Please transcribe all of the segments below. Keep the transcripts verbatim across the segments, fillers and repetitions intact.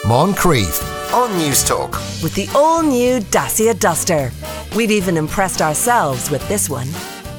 Moncrief on Newstalk. With the all-new Dacia Duster. We've even impressed ourselves with this one.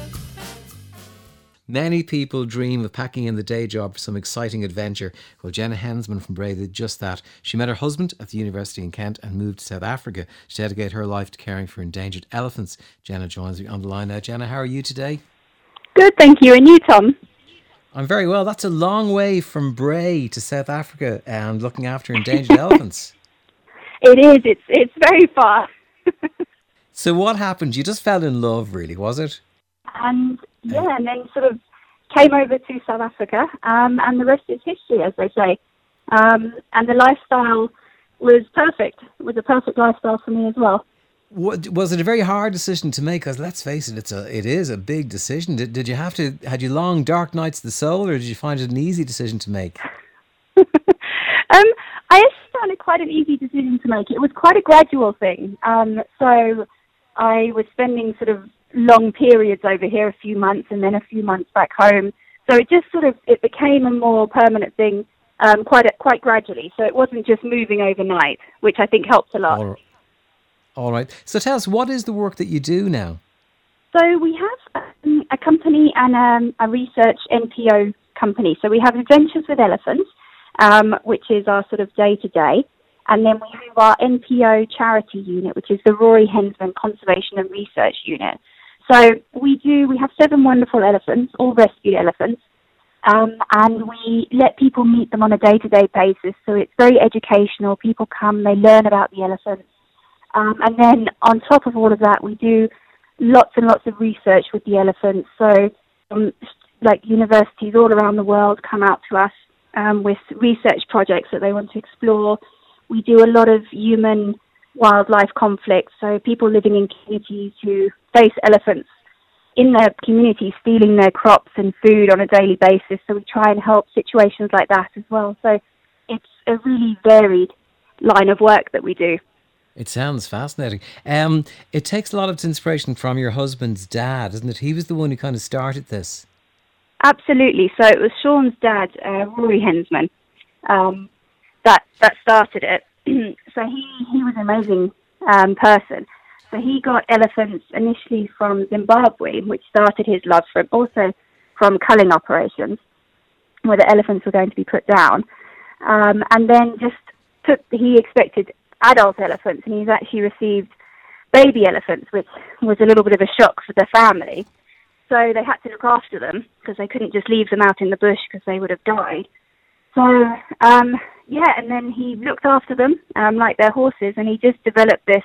Many people dream of packing in the day job for some exciting adventure. Well, Jenna Hensman from Bray did just that. She met her husband at the university in Kent and moved to South Africa to dedicate her life to caring for endangered elephants. Jenna joins me on the line now. Jenna, how are you today? Good, thank you. And you, Tom? I'm very well. That's a long way from Bray to South Africa and looking after endangered elephants. It is. It's it's very far. So what happened? You just fell in love, really, was it? And yeah, and then sort of came over to South Africa, um, and the rest is history, as they say. Um, and the lifestyle was perfect. It was a perfect lifestyle for me as well. What, was it a very hard decision to make? Because let's face it, it's a it is a big decision. Did did you have to had you long dark nights of the soul, or did you find it an easy decision to make? um, I actually found it quite an easy decision to make. It was quite a gradual thing. Um, so I was spending sort of long periods over here, a few months, and then a few months back home. So it just sort of it became a more permanent thing, um, quite a, quite gradually. So it wasn't just moving overnight, which I think helped a lot. All, all right. So tell us, what is the work that you do now? So we have um, a company and um, a research N P O company. So we have Adventures with Elephants, um, which is our sort of day-to-day. And then we have our N P O charity unit, which is the Rory Hensman Conservation and Research Unit. So we do, we have seven wonderful elephants, all rescued elephants, um, and we let people meet them on a day-to-day basis. So it's very educational. People come, they learn about the elephants. Um, and then on top of all of that, we do lots and lots of research with the elephants. So um, like universities all around the world come out to us um, with research projects that they want to explore. We do a lot of human-wildlife conflicts, so people living in communities who face elephants in their communities stealing their crops and food on a daily basis, so we try and help situations like that as well. So it's a really varied line of work that we do. It sounds fascinating. Um, it takes a lot of inspiration from your husband's dad, isn't it? He was the one who kind of started this. Absolutely. So it was Sean's dad, uh, Rory Hensman, um, that that started it. So he, he was an amazing um, person. So he got elephants initially from Zimbabwe, which started his love for it, also from culling operations, where the elephants were going to be put down. Um, and then just took, he expected adult elephants, and he's actually received baby elephants, which was a little bit of a shock for the family. So they had to look after them, because they couldn't just leave them out in the bush, because they would have died. So, um, yeah, and then he looked after them um, like their horses, and he just developed this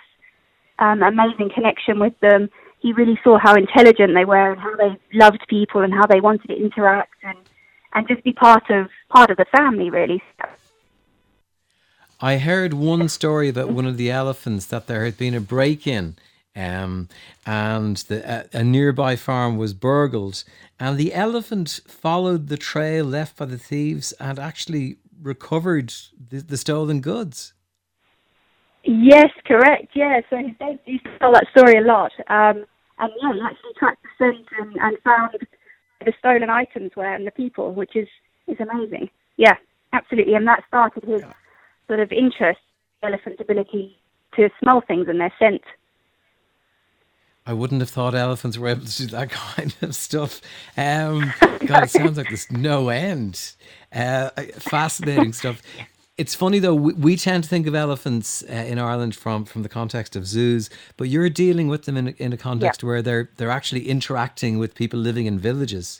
um, amazing connection with them. He really saw how intelligent they were and how they loved people and how they wanted to interact and, and just be part of part of the family, really. I heard one story about one of the elephants, that there had been a break-in um, and the, a, a nearby farm was burgled, and the elephant followed the trail left by the thieves and actually recovered the, the stolen goods. Yes, correct. Yeah, so he said he used to tell that story a lot. Um, and yeah, he actually tracked the scent and, and found the stolen items were and the people, which is, is amazing. Yeah, absolutely. And that started his sort of interest, the elephant's ability to smell things and their scent. I wouldn't have thought elephants were able to do that kind of stuff. Um, God, it sounds like there's no end. Uh, fascinating stuff. It's funny though, we, we tend to think of elephants uh, in Ireland from, from the context of zoos, but you're dealing with them in a, in a context yeah. where they're they're actually interacting with people living in villages.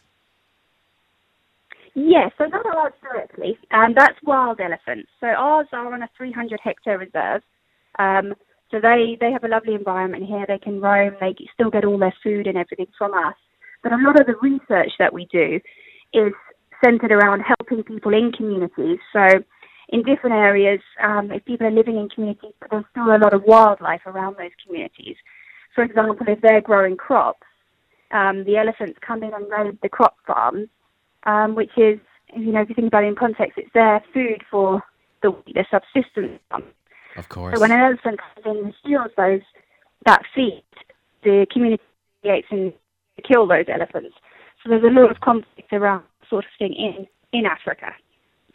Yes, so not ours directly, and that's wild elephants. So ours are on a three hundred hectare reserve. Um, so they, they have a lovely environment here. They can roam. They still get all their food and everything from us. But a lot of the research that we do is centered around helping people in communities. So in different areas, um, if people are living in communities, but there's still a lot of wildlife around those communities. For example, if they're growing crops, um, the elephants come in and raid the crop farms, um, which is, you know, if you think about it in context, it's their food for the their subsistence. Of course. So when an elephant comes in and steals those, that feed, the community creates and kill those elephants. So there's a lot of conflict around that sort of thing in, in Africa.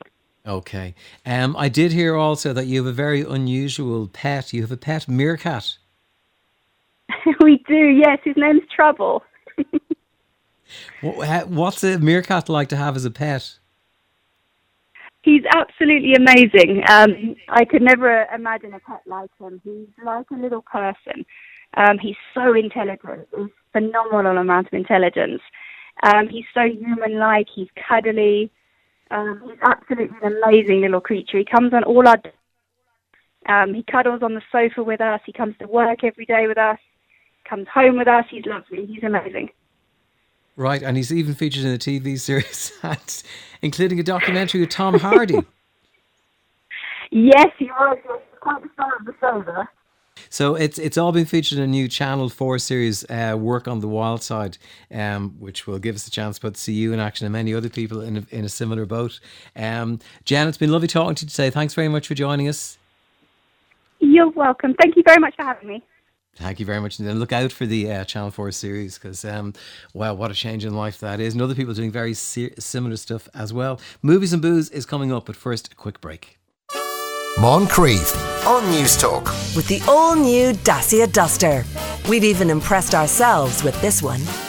Okay. Um, I did hear also that you have a very unusual pet. You have a pet meerkat. We do, yes. His name's Trouble. Wha- ha- What's a meerkat like to have as a pet? He's absolutely amazing. Um, I could never imagine a pet like him. He's like a little person. Um, he's so intelligent. He's phenomenal amount of intelligence. Um, he's so human-like. He's cuddly. Um, he's absolutely an amazing little creature. He comes on all our... Um, he cuddles on the sofa with us. He comes to work every day with us. Comes home with us. He's lovely. He's amazing. Right, and he's even featured in a T V series, and- including a documentary with Tom Hardy. Yes, he was. He was quite the star of the show there. So it's it's all been featured in a new Channel four series, uh, Work on the Wild Side, um, which will give us a chance to see you in action and many other people in a, in a similar boat. Um, Jen, it's been lovely talking to you today. Thanks very much for joining us. You're welcome. Thank you very much for having me. Thank you very much. And then look out for the uh, Channel four series because, um, wow, what a change in life that is. And other people doing very se- similar stuff as well. Movies and Booze is coming up, but first, a quick break. Moncrief on News Talk. With the all-new Dacia Duster. We've even impressed ourselves with this one.